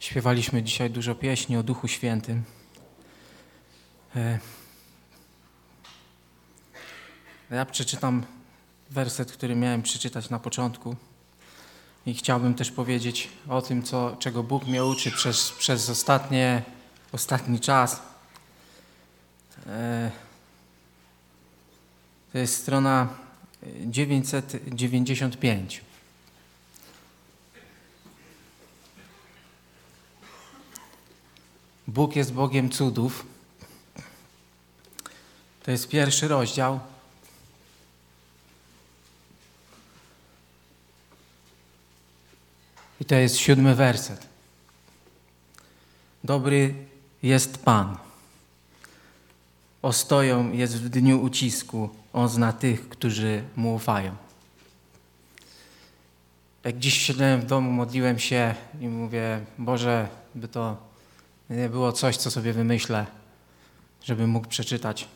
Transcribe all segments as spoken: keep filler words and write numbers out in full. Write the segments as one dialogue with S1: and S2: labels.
S1: Śpiewaliśmy dzisiaj dużo pieśni o Duchu Świętym. Ja przeczytam werset, który miałem przeczytać na początku i chciałbym też powiedzieć o tym, co, czego Bóg mnie uczy przez, przez ostatnie, ostatni czas. To jest strona dziewięćset dziewięćdziesiąt pięć. Bóg jest Bogiem cudów. To jest pierwszy rozdział. I to jest siódmy werset. Dobry jest Pan. Ostoją jest w dniu ucisku. On zna tych, którzy Mu ufają. Jak dziś siedziałem w domu, modliłem się i mówię, Boże, by to nie było coś, co sobie wymyślę, żebym mógł przeczytać.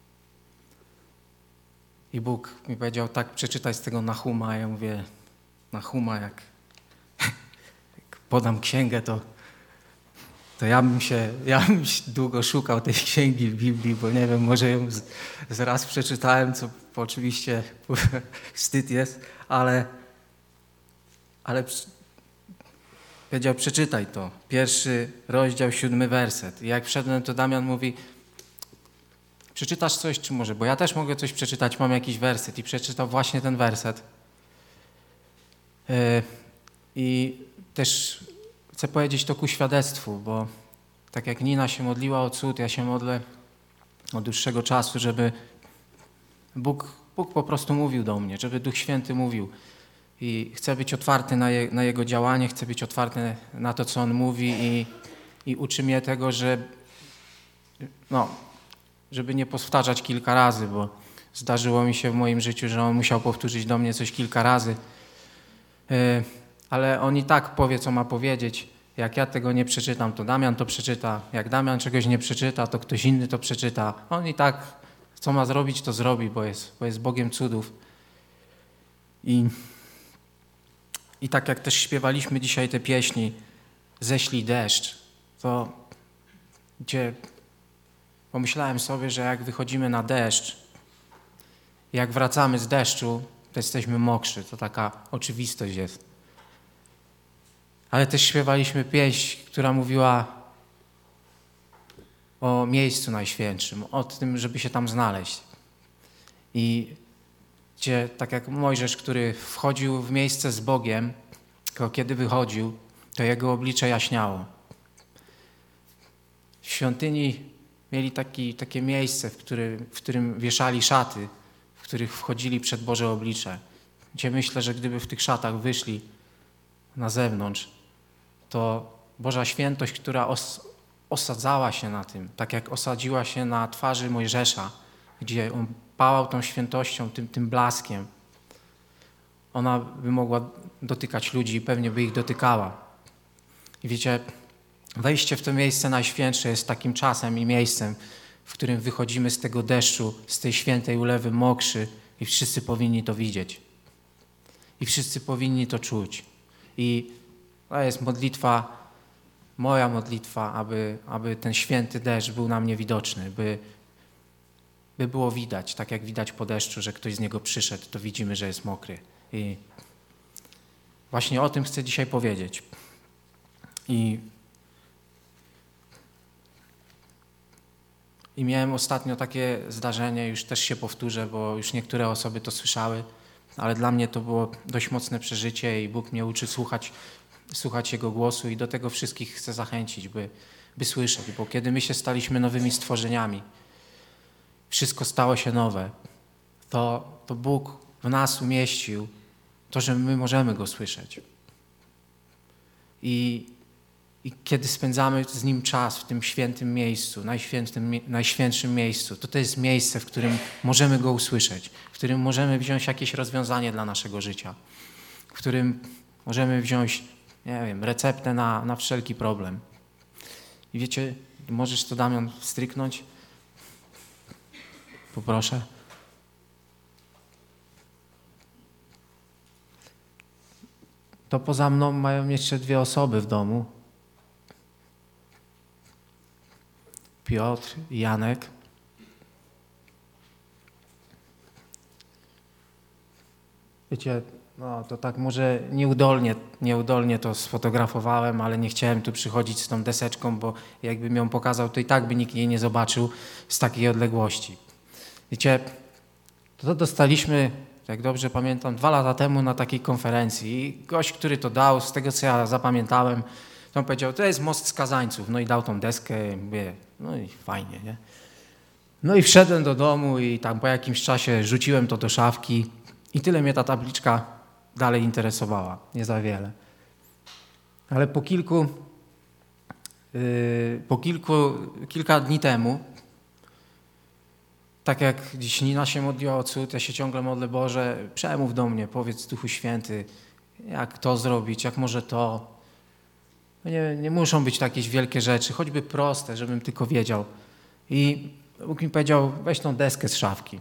S1: I Bóg mi powiedział, tak, przeczytaj z tego Nahuma. A ja mówię, Nahuma, jak, jak podam księgę, to, to ja bym się, ja bym długo szukał tej księgi w Biblii, bo nie wiem, może ją z, z raz przeczytałem, co oczywiście wstyd jest, ale, ale powiedział, przeczytaj to. Pierwszy rozdział, siódmy werset. I jak wszedłem, to Damian mówi, przeczytasz coś, czy może? Bo ja też mogę coś przeczytać, mam jakiś werset. I przeczytał właśnie ten werset. Yy, I też chcę powiedzieć to ku świadectwu, bo tak jak Nina się modliła o cud, ja się modlę od dłuższego czasu, żeby Bóg, Bóg po prostu mówił do mnie, żeby Duch Święty mówił. I chcę być otwarty na, je, na Jego działanie, chcę być otwarty na to, co On mówi i, i uczy mnie tego, że no, żeby nie powtarzać kilka razy, bo zdarzyło mi się w moim życiu, że On musiał powtórzyć do mnie coś kilka razy. Yy, ale On i tak powie, co ma powiedzieć. Jak ja tego nie przeczytam, to Damian to przeczyta. Jak Damian czegoś nie przeczyta, to ktoś inny to przeczyta. On i tak, co ma zrobić, to zrobi, bo jest, bo jest Bogiem cudów. I I tak jak też śpiewaliśmy dzisiaj te pieśni, ześlij deszcz, to gdzie pomyślałem sobie, że jak wychodzimy na deszcz, jak wracamy z deszczu, to jesteśmy mokrzy, to taka oczywistość jest. Ale też śpiewaliśmy pieśń, która mówiła o miejscu najświętszym, o tym, żeby się tam znaleźć. I gdzie, tak jak Mojżesz, który wchodził w miejsce z Bogiem, tylko kiedy wychodził, to jego oblicze jaśniało. W świątyni mieli taki, takie miejsce, w, który, w którym wieszali szaty, w których wchodzili przed Boże oblicze. Gdzie myślę, że gdyby w tych szatach wyszli na zewnątrz, to Boża świętość, która os, osadzała się na tym, tak jak osadziła się na twarzy Mojżesza, gdzie on pałał tą świętością, tym, tym blaskiem. Ona by mogła dotykać ludzi i pewnie by ich dotykała. I wiecie, wejście w to miejsce najświętsze jest takim czasem i miejscem, w którym wychodzimy z tego deszczu, z tej świętej ulewy mokrzy i wszyscy powinni to widzieć. I wszyscy powinni to czuć. I to jest modlitwa, moja modlitwa, aby, aby ten święty deszcz był na mnie widoczny, by by było widać, tak jak widać po deszczu, że ktoś z niego przyszedł, to widzimy, że jest mokry. I właśnie o tym chcę dzisiaj powiedzieć. I, I miałem ostatnio takie zdarzenie, już też się powtórzę, bo już niektóre osoby to słyszały, ale dla mnie to było dość mocne przeżycie i Bóg mnie uczy słuchać, słuchać Jego głosu i do tego wszystkich chcę zachęcić, by, by słyszeć, bo kiedy my się staliśmy nowymi stworzeniami, wszystko stało się nowe, to, to Bóg w nas umieścił to, że my możemy Go słyszeć. I, i kiedy spędzamy z Nim czas w tym świętym miejscu, najświętym, najświętszym miejscu, to to jest miejsce, w którym możemy Go usłyszeć, w którym możemy wziąć jakieś rozwiązanie dla naszego życia, w którym możemy wziąć, nie wiem, receptę na, na wszelki problem. I wiecie, możesz to, Damian, stryknąć? Poproszę. To poza mną mają jeszcze dwie osoby w domu. Piotr i Janek. Wiecie, no to tak może nieudolnie, nieudolnie to sfotografowałem, ale nie chciałem tu przychodzić z tą deseczką, bo jakbym ją pokazał, to i tak by nikt jej nie zobaczył z takiej odległości. Wiecie, to dostaliśmy, jak dobrze pamiętam, dwa lata temu na takiej konferencji i gość, który to dał, z tego co ja zapamiętałem, to on powiedział, to jest most skazańców, no i dał tą deskę i mówię, no i fajnie, nie? No i wszedłem do domu i tam po jakimś czasie rzuciłem to do szafki i tyle mnie ta tabliczka dalej interesowała, nie za wiele. Ale po kilku, yy, po kilku, kilka dni temu, tak jak dziś Nina się modliła o cud, ja się ciągle modlę, Boże, przemów do mnie, powiedz Duchu Święty, jak to zrobić, jak może to. Nie, nie muszą być to jakieś wielkie rzeczy, choćby proste, żebym tylko wiedział. I Bóg mi powiedział, weź tą deskę z szafki.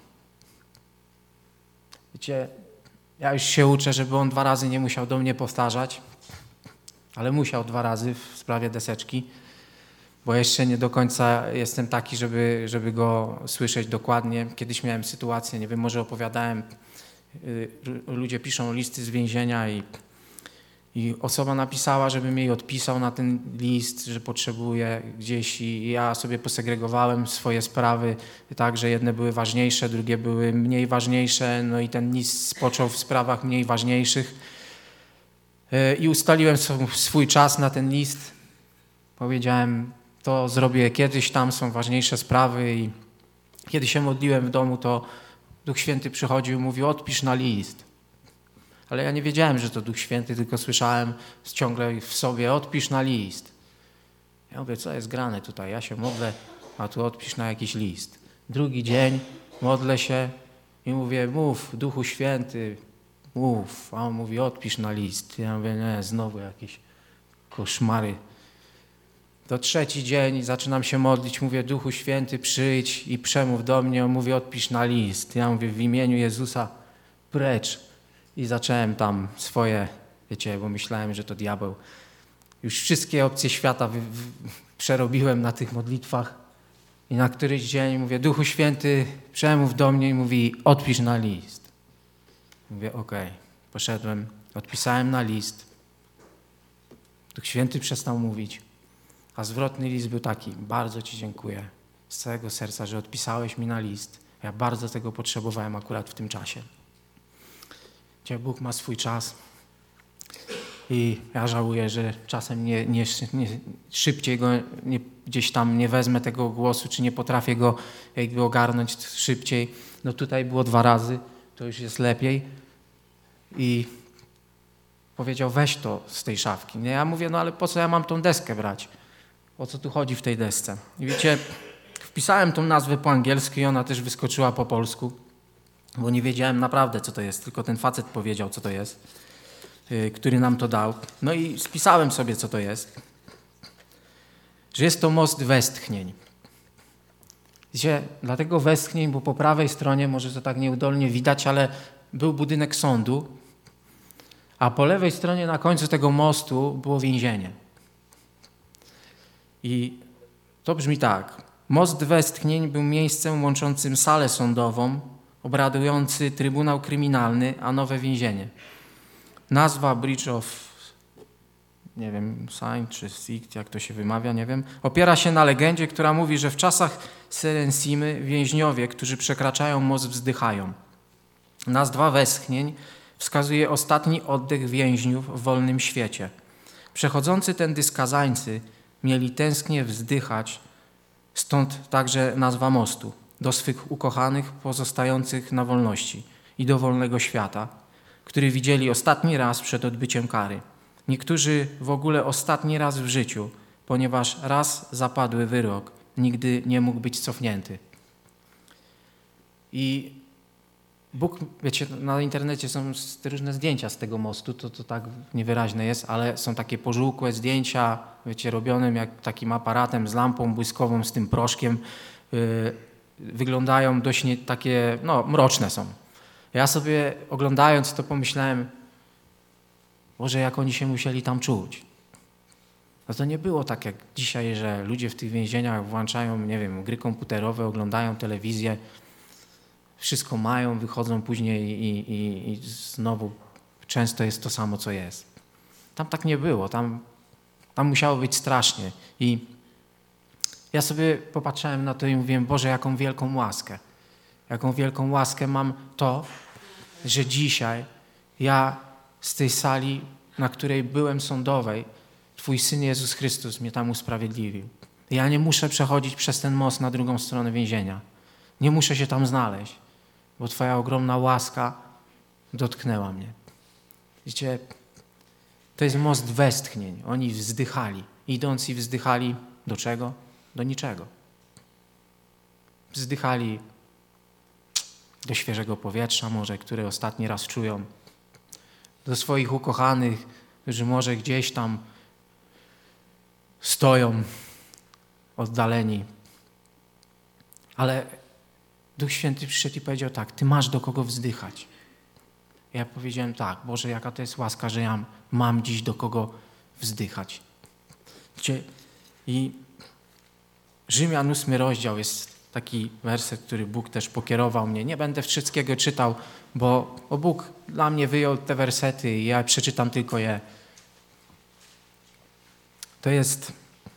S1: Wiecie, ja już się uczę, żeby on dwa razy nie musiał do mnie powtarzać, ale musiał dwa razy w sprawie deseczki, bo jeszcze nie do końca jestem taki, żeby, żeby go słyszeć dokładnie. Kiedyś miałem sytuację, nie wiem, może opowiadałem, ludzie piszą listy z więzienia i, i osoba napisała, żebym jej odpisał na ten list, że potrzebuje gdzieś i ja sobie posegregowałem swoje sprawy tak, że jedne były ważniejsze, drugie były mniej ważniejsze, no i ten list spoczął w sprawach mniej ważniejszych i ustaliłem swój czas na ten list. Powiedziałem, to zrobię kiedyś, tam są ważniejsze sprawy i kiedy się modliłem w domu, to Duch Święty przychodził i mówił, odpisz na list. Ale ja nie wiedziałem, że to Duch Święty, tylko słyszałem ciągle w sobie, odpisz na list. Ja mówię, co jest grane tutaj? Ja się modlę, a tu odpisz na jakiś list. Drugi dzień modlę się i mówię, mów, Duchu Święty, mów. A on mówi, odpisz na list. Ja mówię, nie, znowu jakieś koszmary. To trzeci dzień zaczynam się modlić, mówię, Duchu Święty, przyjdź i przemów do mnie. On mówi, odpisz na list. Ja mówię, w imieniu Jezusa, precz. I zacząłem tam swoje, wiecie, bo myślałem, że to diabeł. Już wszystkie opcje świata wy, wy, przerobiłem na tych modlitwach i na któryś dzień mówię, Duchu Święty, przemów do mnie i mówi, odpisz na list. Mówię, okej. Okay. Poszedłem, odpisałem na list. Duch Święty przestał mówić, a zwrotny list był taki, bardzo Ci dziękuję z całego serca, że odpisałeś mi na list. Ja bardzo tego potrzebowałem akurat w tym czasie. Gdzie Bóg ma swój czas i ja żałuję, że czasem nie, nie, nie, szybciej go nie, gdzieś tam nie wezmę tego głosu, czy nie potrafię go jakby ogarnąć szybciej. No tutaj było dwa razy, to już jest lepiej. I powiedział, weź to z tej szafki. Nie, ja mówię, no ale po co ja mam tą deskę brać? O co tu chodzi w tej desce? I wiecie, wpisałem tą nazwę po angielsku i ona też wyskoczyła po polsku. Bo nie wiedziałem naprawdę, co to jest, tylko ten facet powiedział, co to jest, yy, który nam to dał. No i spisałem sobie, co to jest, że jest to most westchnień. Wiecie, dlatego westchnień, bo po prawej stronie, może to tak nieudolnie widać, ale był budynek sądu, a po lewej stronie na końcu tego mostu było więzienie. I to brzmi tak. Most westchnień był miejscem łączącym salę sądową, obradujący Trybunał Kryminalny, a nowe więzienie. Nazwa Bridge of, nie wiem, Saint czy Sikt, jak to się wymawia, nie wiem, opiera się na legendzie, która mówi, że w czasach Serensimy więźniowie, którzy przekraczają most, wzdychają. Nazwa westchnień wskazuje ostatni oddech więźniów w wolnym świecie. Przechodzący tędy skazańcy mieli tęsknie wzdychać, stąd także nazwa mostu, do swych ukochanych pozostających na wolności i do wolnego świata, który widzieli ostatni raz przed odbyciem kary. Niektórzy w ogóle ostatni raz w życiu, ponieważ raz zapadły wyrok, nigdy nie mógł być cofnięty. I Bóg, wiecie, na internecie są różne zdjęcia z tego mostu, to, to tak niewyraźne jest, ale są takie pożółkłe zdjęcia, wiecie, robionym jak takim aparatem z lampą błyskową, z tym proszkiem. Yy, wyglądają dość nie, takie, no, mroczne są. Ja sobie oglądając to pomyślałem, Boże, jak oni się musieli tam czuć. No to nie było tak jak dzisiaj, że ludzie w tych więzieniach włączają, nie wiem, gry komputerowe, oglądają telewizję, wszystko mają, wychodzą później i, i, i znowu często jest to samo, co jest. Tam tak nie było, tam, tam musiało być strasznie. I ja sobie popatrzyłem na to i mówiłem, Boże, jaką wielką łaskę. Jaką wielką łaskę mam to, że dzisiaj ja z tej sali, na której byłem sądowej, Twój Syn Jezus Chrystus mnie tam usprawiedliwił. Ja nie muszę przechodzić przez ten most na drugą stronę więzienia. Nie muszę się tam znaleźć, bo Twoja ogromna łaska dotknęła mnie. Widzicie, to jest most westchnień. Oni wzdychali. Idąc i wzdychali do czego? Do niczego. Wzdychali do świeżego powietrza może, które ostatni raz czują. Do swoich ukochanych, którzy może gdzieś tam stoją oddaleni. Ale Duch Święty przyszedł i powiedział tak, Ty masz do kogo wzdychać. Ja powiedziałem tak, Boże, jaka to jest łaska, że ja mam dziś do kogo wzdychać. I Rzymian ósmy rozdział jest taki werset, który Bóg też pokierował mnie. Nie będę wszystkiego czytał, bo, bo Bóg dla mnie wyjął te wersety i ja przeczytam tylko je. To jest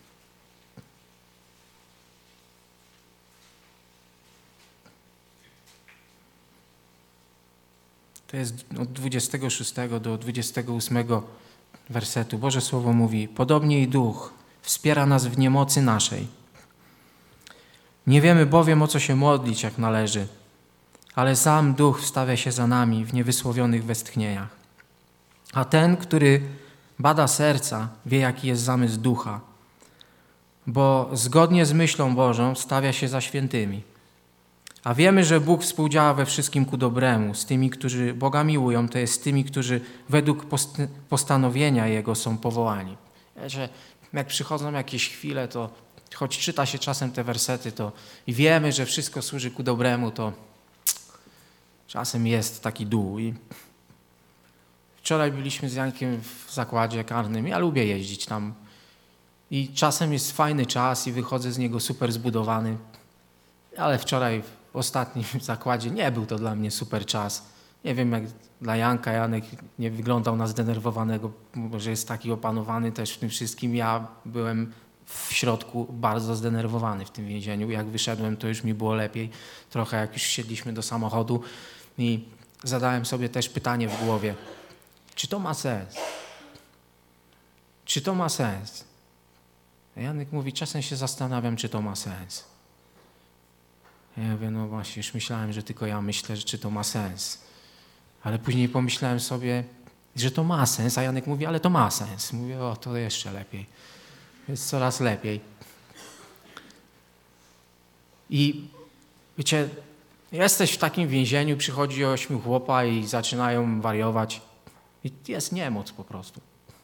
S1: to jest od dwudziestego szóstego do dwudziestego ósmego wersetu. Boże Słowo mówi, podobnie i Duch wspiera nas w niemocy naszej. Nie wiemy bowiem, o co się modlić, jak należy, ale sam Duch wstawia się za nami w niewysłowionych westchnieniach. A ten, który bada serca, wie, jaki jest zamysł Ducha, bo zgodnie z myślą Bożą stawia się za świętymi. A wiemy, że Bóg współdziała we wszystkim ku dobremu, z tymi, którzy Boga miłują, to jest z tymi, którzy według post- postanowienia Jego są powołani. Że jak przychodzą jakieś chwile, to choć czyta się czasem te wersety, to i wiemy, że wszystko służy ku dobremu, to czasem jest taki dół. I wczoraj byliśmy z Jankiem w zakładzie karnym. Ja lubię jeździć tam. I czasem jest fajny czas i wychodzę z niego super zbudowany. Ale wczoraj w ostatnim zakładzie nie był to dla mnie super czas. Nie wiem, jak dla Janka, Janek nie wyglądał na zdenerwowanego, że jest taki opanowany też w tym wszystkim. Ja byłem w środku bardzo zdenerwowany w tym więzieniu. Jak wyszedłem, to już mi było lepiej. Trochę jak już siedliśmy do samochodu i zadałem sobie też pytanie w głowie. Czy to ma sens? Czy to ma sens? A Janek mówi, czasem się zastanawiam, czy to ma sens. Ja mówię, no właśnie, już myślałem, że tylko ja myślę, że czy to ma sens. Ale później pomyślałem sobie, że to ma sens, a Janek mówi, ale to ma sens. Mówię, o, to jeszcze lepiej. Jest coraz lepiej. I wiecie, jesteś w takim więzieniu, przychodzi ośmiu chłopa i zaczynają wariować. I jest niemoc po prostu.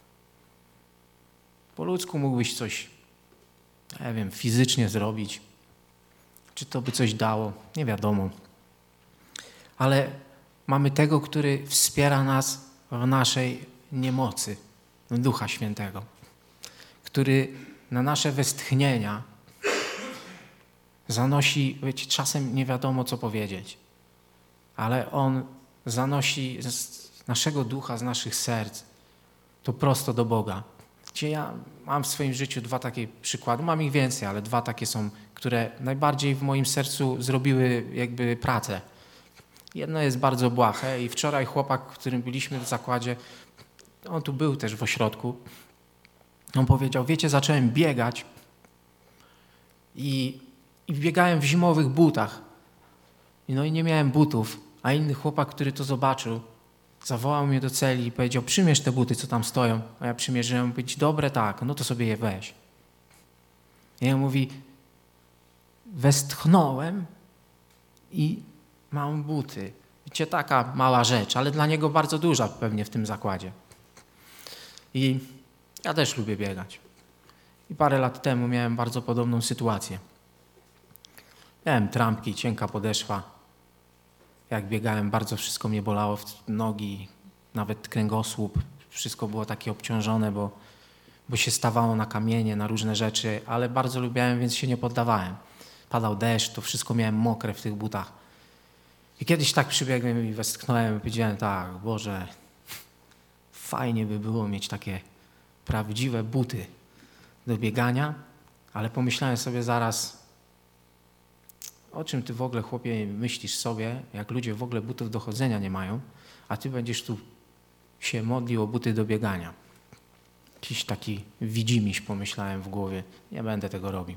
S1: Po ludzku mógłbyś coś, nie wiem, fizycznie zrobić. Czy to by coś dało? Nie wiadomo. Ale mamy tego, który wspiera nas w naszej niemocy, Ducha Świętego, który na nasze westchnienia zanosi, wiecie, czasem nie wiadomo, co powiedzieć, ale On zanosi z naszego ducha, z naszych serc to prosto do Boga. Gdzie ja mam w swoim życiu dwa takie przykłady, mam ich więcej, ale dwa takie są, które najbardziej w moim sercu zrobiły jakby pracę. Jedno jest bardzo błahe i wczoraj chłopak, w którym byliśmy w zakładzie, on tu był też w ośrodku, on powiedział, wiecie, zacząłem biegać i, i biegałem w zimowych butach. No i nie miałem butów, a inny chłopak, który to zobaczył, zawołał mnie do celi i powiedział, przymierz te buty, co tam stoją. A ja przymierzyłem, być dobre, tak, no to sobie je weź. I on mówi, westchnąłem i mam buty. Wiecie, taka mała rzecz, ale dla niego bardzo duża pewnie w tym zakładzie. I ja też lubię biegać. I parę lat temu miałem bardzo podobną sytuację. Miałem trampki, cienka podeszwa. Jak biegałem, bardzo wszystko mnie bolało, w nogi, nawet kręgosłup. Wszystko było takie obciążone, bo bo się stawało na kamienie, na różne rzeczy, ale bardzo lubiałem, więc się nie poddawałem. Padał deszcz, to wszystko miałem mokre w tych butach. I kiedyś tak przybiegłem i westchnąłem i powiedziałem tak, Boże, fajnie by było mieć takie prawdziwe buty do biegania, ale pomyślałem sobie zaraz, o czym ty w ogóle, chłopie, myślisz sobie, jak ludzie w ogóle butów do chodzenia nie mają, a ty będziesz tu się modlił o buty do biegania. Jakiś taki widzimiś pomyślałem w głowie, nie będę tego robił.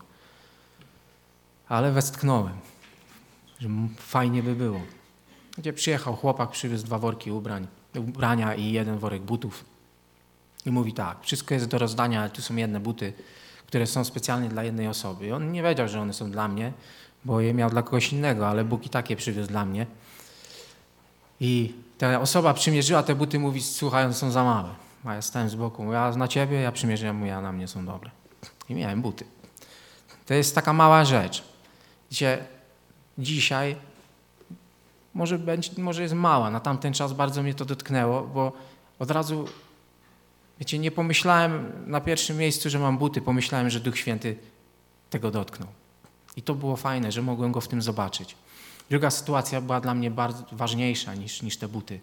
S1: Ale westchnąłem, że fajnie by było. Gdzie przyjechał chłopak, przywiózł dwa worki ubrań, ubrania i jeden worek butów. I mówi tak, wszystko jest do rozdania, ale tu są jedne buty, które są specjalnie dla jednej osoby. I on nie wiedział, że one są dla mnie, bo je miał dla kogoś innego, ale Bóg i takie przywiózł dla mnie. I ta osoba przymierzyła te buty, mówi, słuchaj, one są za małe. A ja stałem z boku, mówię, a na ciebie? Ja przymierzyłem, mówię, a na mnie są dobre. I miałem buty. To jest taka mała rzecz, gdzie dzisiaj może, będzie, może jest mała, na tamten czas bardzo mnie to dotknęło, bo od razu, wiecie, nie pomyślałem na pierwszym miejscu, że mam buty, pomyślałem, że Duch Święty tego dotknął. I to było fajne, że mogłem go w tym zobaczyć. Druga sytuacja była dla mnie bardzo ważniejsza niż, niż te buty.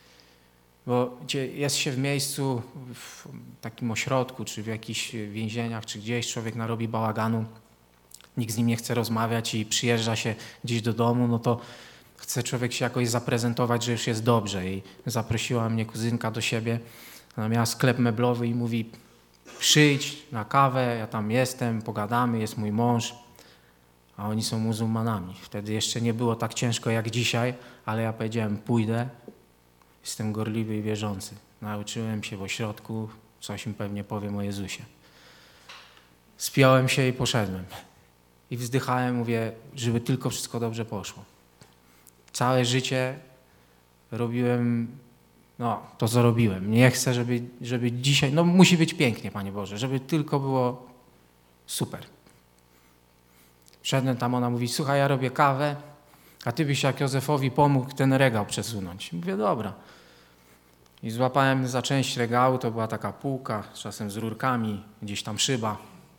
S1: Bo gdzie jest się w miejscu, w takim ośrodku, czy w jakichś więzieniach, czy gdzieś człowiek narobi bałaganu, nikt z nim nie chce rozmawiać i przyjeżdża się gdzieś do domu, no to chce człowiek się jakoś zaprezentować, że już jest dobrze. I zaprosiła mnie kuzynka do siebie, ona miała sklep meblowy i mówi, przyjdź na kawę, ja tam jestem, pogadamy, jest mój mąż, a oni są muzułmanami. Wtedy jeszcze nie było tak ciężko jak dzisiaj, ale ja powiedziałem, pójdę, jestem gorliwy i wierzący. Nauczyłem się w ośrodku, coś im pewnie powiem o Jezusie. Spiąłem się i poszedłem. I wzdychałem, mówię, żeby tylko wszystko dobrze poszło. Całe życie robiłem, no to co robiłem. Nie chcę, żeby, żeby dzisiaj, no musi być pięknie, Panie Boże, żeby tylko było super. Wszedłem tam, ona mówi, słuchaj, ja robię kawę, a ty byś jak Józefowi pomógł ten regał przesunąć. Mówię, dobra. I złapałem za część regału, to była taka półka, czasem z rurkami, gdzieś tam szyba.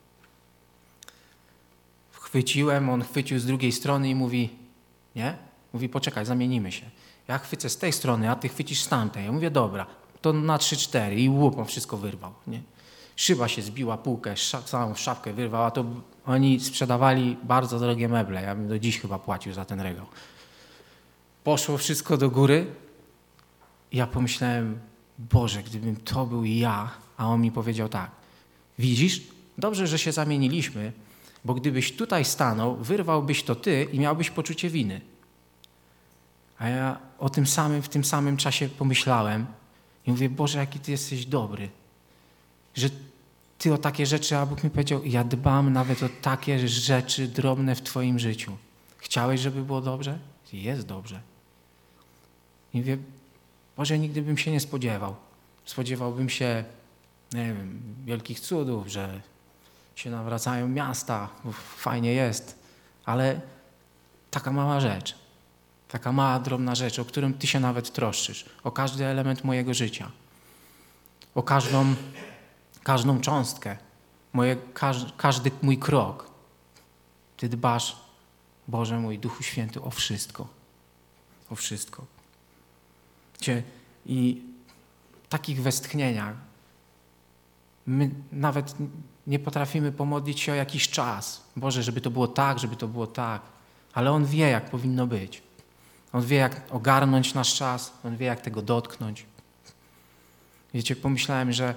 S1: Chwyciłem, on chwycił z drugiej strony i mówi, nie? Mówi, poczekaj, zamienimy się. Ja chwycę z tej strony, a ty chwycisz z tamtej. Ja mówię, dobra, to na trzy, cztery i łup, on wszystko wyrwał, nie? Szyba się zbiła, półkę, całą szafkę wyrwał, a to oni sprzedawali bardzo drogie meble. Ja bym do dziś chyba płacił za ten regał. Poszło wszystko do góry i ja pomyślałem, Boże, gdybym to był ja, a on mi powiedział tak, widzisz, dobrze, że się zamieniliśmy, bo gdybyś tutaj stanął, wyrwałbyś to ty i miałbyś poczucie winy. A ja o tym samym, w tym samym czasie pomyślałem i mówię, Boże, jaki ty jesteś dobry, że ty o takie rzeczy, a Bóg mi powiedział, ja dbam nawet o takie rzeczy drobne w twoim życiu. Chciałeś, żeby było dobrze? Jest dobrze. I mówię, Boże, nigdy bym się nie spodziewał. Spodziewałbym się, nie wiem, wielkich cudów, że się nawracają miasta, fajnie jest, ale taka mała rzecz, taka mała, drobna rzecz, o którą ty się nawet troszczysz, o każdy element mojego życia, o każdą, każdą cząstkę, moje, każdy, każdy mój krok. Ty dbasz, Boże mój, Duchu Święty, o wszystko, o wszystko. Cię, i w takich westchnieniach my nawet nie potrafimy pomodlić się o jakiś czas. Boże, żeby to było tak, żeby to było tak. Ale On wie, jak powinno być. On wie, jak ogarnąć nasz czas. On wie, jak tego dotknąć. Wiecie, pomyślałem, że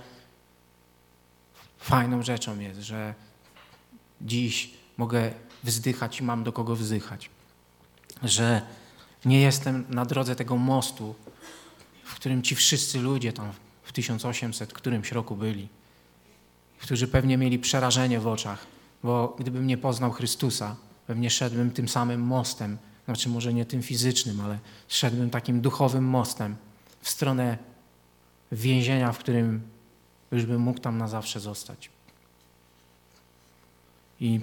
S1: fajną rzeczą jest, że dziś mogę wzdychać i mam do kogo wzdychać. Że nie jestem na drodze tego mostu, w którym ci wszyscy ludzie tam w tysiąc osiemset którymś roku byli, którzy pewnie mieli przerażenie w oczach, bo gdybym nie poznał Chrystusa, pewnie szedłbym tym samym mostem, znaczy może nie tym fizycznym, ale szedłbym takim duchowym mostem w stronę więzienia, w którym już bym mógł tam na zawsze zostać. I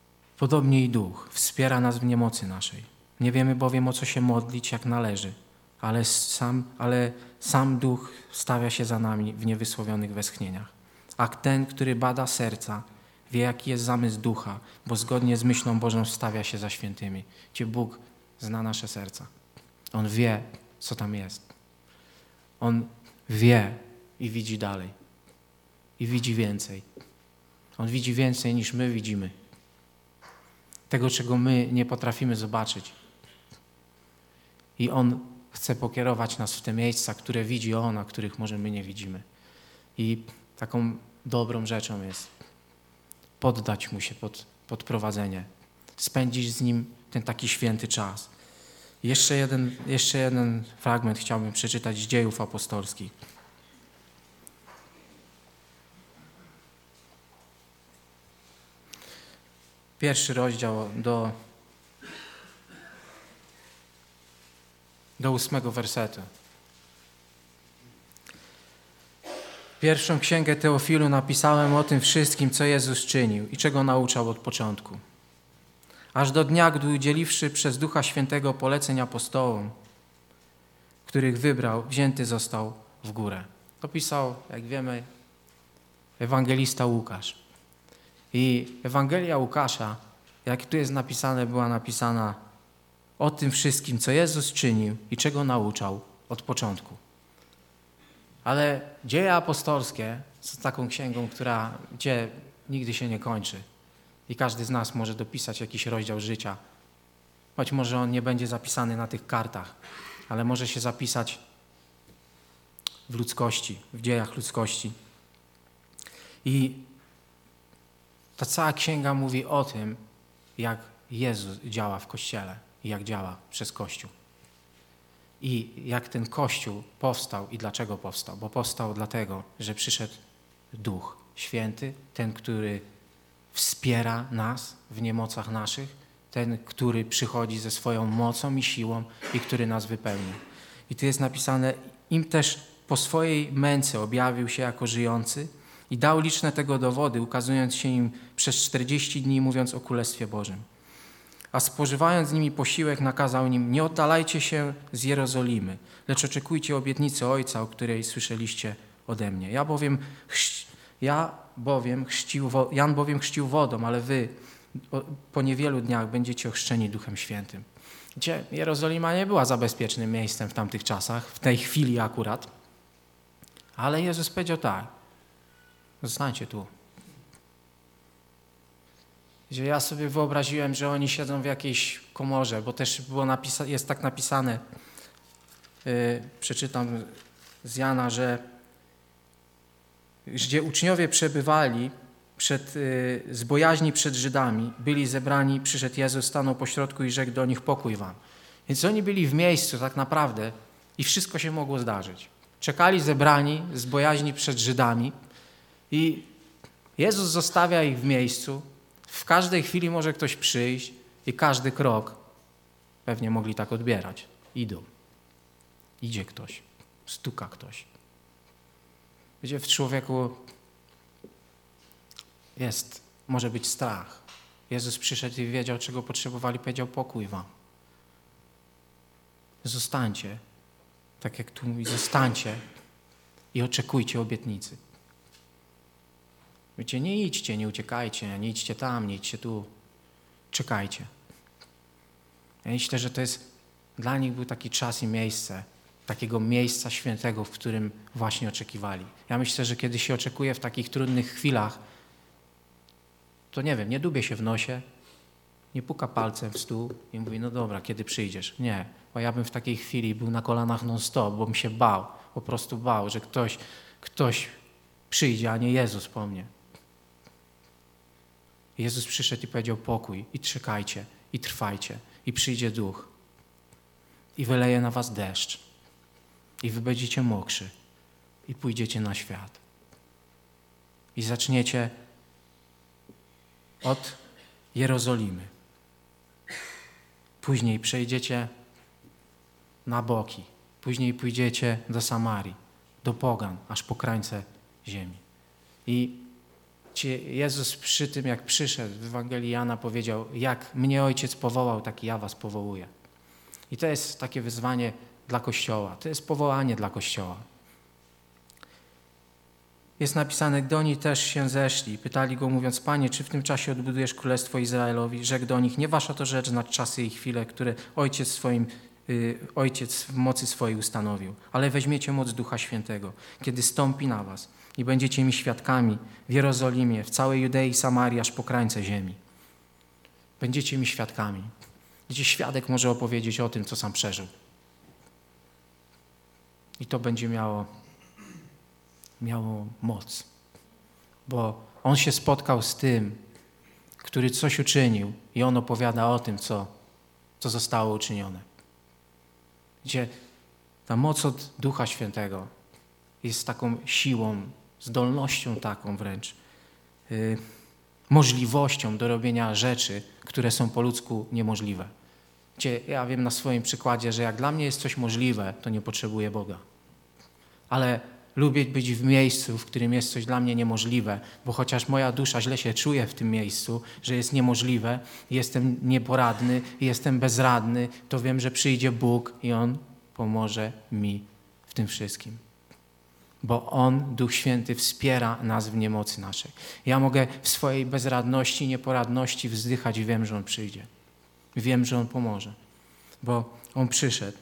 S1: podobnie i Duch wspiera nas w niemocy naszej. Nie wiemy bowiem, o co się modlić, jak należy, ale sam, ale sam Duch stawia się za nami w niewysłowionych westchnieniach. A ten, który bada serca, wie, jaki jest zamysł Ducha, bo zgodnie z myślą Bożą stawia się za świętymi. Gdzie Bóg zna nasze serca. On wie, co tam jest. On wie i widzi dalej. I widzi więcej. On widzi więcej, niż my widzimy. Tego, czego my nie potrafimy zobaczyć. I On chce pokierować nas w te miejsca, które widzi On, a których może my nie widzimy. I taką dobrą rzeczą jest poddać Mu się pod, pod prowadzenie. Spędzić z Nim ten taki święty czas. Jeszcze jeden, jeszcze jeden fragment chciałbym przeczytać z Dziejów Apostolskich. Pierwszy rozdział do, do ósmego wersetu. Pierwszą księgę Teofilu napisałem o tym wszystkim, co Jezus czynił i czego nauczał od początku. Aż do dnia, gdy udzieliwszy przez Ducha Świętego poleceń apostołom, których wybrał, wzięty został w górę. To pisał, jak wiemy, ewangelista Łukasz. I Ewangelia Łukasza, jak tu jest napisane, była napisana o tym wszystkim, co Jezus czynił i czego nauczał od początku. Ale Dzieje apostolskie są taką księgą, która, gdzie nigdy się nie kończy. I każdy z nas może dopisać jakiś rozdział życia. Choć może on nie będzie zapisany na tych kartach, ale może się zapisać w ludzkości, w dziejach ludzkości. I ta cała księga mówi o tym, jak Jezus działa w Kościele i jak działa przez Kościół. I jak ten Kościół powstał i dlaczego powstał. Bo powstał dlatego, że przyszedł Duch Święty, ten, który wspiera nas w niemocach naszych, ten, który przychodzi ze swoją mocą i siłą i który nas wypełni. I tu jest napisane, im też po swojej męce objawił się jako żyjący i dał liczne tego dowody, ukazując się im przez czterdzieści dni, mówiąc o Królestwie Bożym. A spożywając z nimi posiłek, nakazał im, nie oddalajcie się z Jerozolimy, lecz oczekujcie obietnicy Ojca, o której słyszeliście ode mnie. Ja bowiem, chrzci, ja bowiem chrzcił, Jan bowiem chrzcił wodą, ale wy po niewielu dniach będziecie ochrzczeni Duchem Świętym. Gdzie Jerozolima nie była za bezpiecznym miejscem w tamtych czasach, w tej chwili akurat, ale Jezus powiedział tak, zostańcie tu. Gdzie ja sobie wyobraziłem, że oni siedzą w jakiejś komorze, bo też było napisa- jest tak napisane, yy, przeczytam z Jana, że gdzie uczniowie przebywali przed, yy, z bojaźni przed Żydami, byli zebrani, przyszedł Jezus, stanął pośrodku i rzekł do nich, pokój wam. Więc oni byli w miejscu tak naprawdę i wszystko się mogło zdarzyć. Czekali zebrani z bojaźni przed Żydami i Jezus zostawia ich w miejscu. W każdej chwili może ktoś przyjść i każdy krok pewnie mogli tak odbierać. Idą. Idzie ktoś. Stuka ktoś. Gdzie w człowieku jest, może być strach. Jezus przyszedł i wiedział, czego potrzebowali, powiedział, pokój wam. Zostańcie, tak jak tu mówi, zostańcie i oczekujcie obietnicy. Wiecie, nie idźcie, nie uciekajcie, nie idźcie tam, nie idźcie tu. Czekajcie. Ja myślę, że to jest, dla nich był taki czas i miejsce, takiego miejsca świętego, w którym właśnie oczekiwali. Ja myślę, że kiedy się oczekuje w takich trudnych chwilach, to nie wiem, nie dubie się w nosie, nie puka palcem w stół i mówi, no dobra, kiedy przyjdziesz? Nie, bo ja bym w takiej chwili był na kolanach non stop, bo bym się bał, po prostu bał, że ktoś, ktoś przyjdzie, a nie Jezus po mnie. Jezus przyszedł i powiedział pokój i czekajcie i trwajcie i przyjdzie Duch i wyleje na was deszcz i wy będziecie mokrzy i pójdziecie na świat i zaczniecie od Jerozolimy. Później przejdziecie na boki, później pójdziecie do Samarii, do pogan, aż po krańce ziemi. I Jezus przy tym, jak przyszedł w Ewangelii Jana, powiedział, jak mnie Ojciec powołał, tak ja was powołuję. I to jest takie wyzwanie dla Kościoła. To jest powołanie dla Kościoła. Jest napisane, gdy oni też się zeszli, pytali go mówiąc, Panie, czy w tym czasie odbudujesz królestwo Izraelowi? Rzekł do nich, nie wasza to rzecz znać czasy i chwile, które ojciec, swoim, y, ojciec w mocy swojej ustanowił, ale weźmiecie moc Ducha Świętego, kiedy stąpi na was i będziecie mi świadkami w Jerozolimie, w całej Judei i Samarii, aż po krańce ziemi. Będziecie mi świadkami. Gdzie świadek może opowiedzieć o tym, co sam przeżył. I to będzie miało miało moc, bo on się spotkał z tym, który coś uczynił i on opowiada o tym, co, co zostało uczynione. Gdzie ta moc od Ducha Świętego jest taką siłą, zdolnością taką wręcz, yy, możliwością do robienia rzeczy, które są po ludzku niemożliwe. Gdzie ja wiem na swoim przykładzie, że jak dla mnie jest coś możliwe, to nie potrzebuję Boga. Ale lubię być w miejscu, w którym jest coś dla mnie niemożliwe, bo chociaż moja dusza źle się czuje w tym miejscu, że jest niemożliwe, jestem nieporadny, jestem bezradny, to wiem, że przyjdzie Bóg i On pomoże mi w tym wszystkim. Bo On, Duch Święty, wspiera nas w niemocy naszej. Ja mogę w swojej bezradności, nieporadności wzdychać i wiem, że On przyjdzie. Wiem, że On pomoże, bo On przyszedł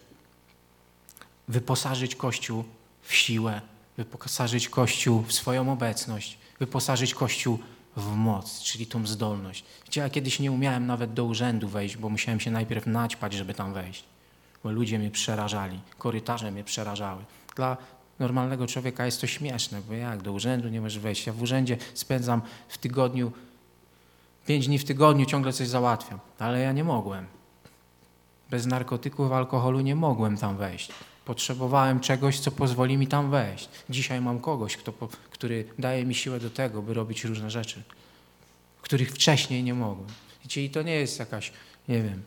S1: wyposażyć Kościół w siłę, wyposażyć Kościół w swoją obecność, wyposażyć Kościół w moc, czyli tą zdolność. Gdzie ja kiedyś nie umiałem nawet do urzędu wejść, bo musiałem się najpierw naćpać, żeby tam wejść. Bo ludzie mnie przerażali, korytarze mnie przerażały. Dla normalnego człowieka jest to śmieszne, bo jak do urzędu nie możesz wejść? Ja w urzędzie spędzam w tygodniu, pięć dni w tygodniu ciągle coś załatwiam, ale ja nie mogłem. Bez narkotyków, alkoholu nie mogłem tam wejść. Potrzebowałem czegoś, co pozwoli mi tam wejść. Dzisiaj mam kogoś, kto, który daje mi siłę do tego, by robić różne rzeczy, których wcześniej nie mogłem. Wiecie, i to nie jest jakaś, nie wiem,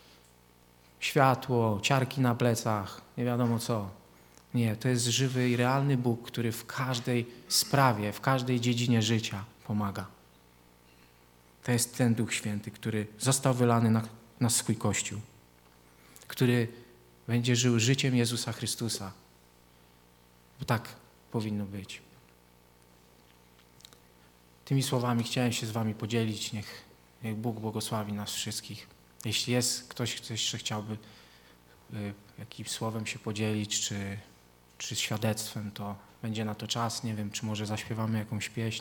S1: światło, ciarki na plecach, nie wiadomo co. Nie, to jest żywy i realny Bóg, który w każdej sprawie, w każdej dziedzinie życia pomaga. To jest ten Duch Święty, który został wylany na, na swój Kościół, który będzie żył życiem Jezusa Chrystusa. Bo tak powinno być. Tymi słowami chciałem się z wami podzielić. Niech, niech Bóg błogosławi nas wszystkich. Jeśli jest ktoś, kto jeszcze chciałby y, jakimś słowem się podzielić, czy, czy świadectwem, to będzie na to czas. Nie wiem, czy może zaśpiewamy jakąś pieśń.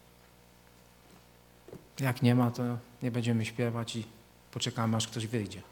S1: Jak nie ma, to nie będziemy śpiewać i poczekamy, aż ktoś wyjdzie.